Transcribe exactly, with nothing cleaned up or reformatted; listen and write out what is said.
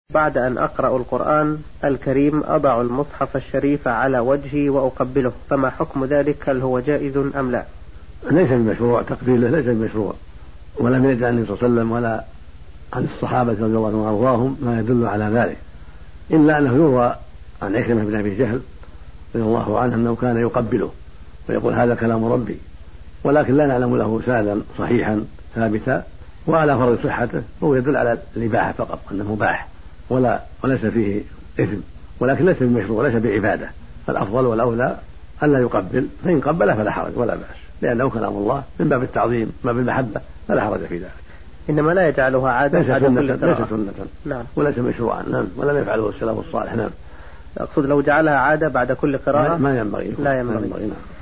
بعد أن أقرأ القرآن الكريم أضع المصحف الشريف على وجهي وأقبله، فما حكم ذلك؟ هل هو جائز أم لا؟ ليس بمشروع تقبيله، ليس بمشروع، ولم يرد عن النبي صلى الله عليه وسلم ولا عن الصحابة رضي الله عنهم وأرضاهم ما يدل على ذلك، إلا أنه يروى عن عكرمة بن أبي جهل رضي الله عنه أنه كان يقبله ويقول هذا كلام ربي، ولكن لا نعلم له سندا صحيحا ثابتا، وعلى فرض صحته هو يدل على الإباحة فقط، أنه مباح ولا وليس فيه إثم، ولكن ليس بمشروع وليس بعبادة. الأفضل والأولى أن لا يقبل، فإن قبله فلا حرج ولا بأس، لأنه كلام الله من باب التعظيم ما بالمحبة فلا حرج في ذلك. إنما لا يجعلها عادة، ليس سنة, ليس سنة. نعم. وليس مشروعا. نعم. ولم يفعله السلف الصالح. نعم. أقصد لو جعلها عادة بعد كل قراءة ما ينبغي. لا ينبغي. ما ينبغي. نعم.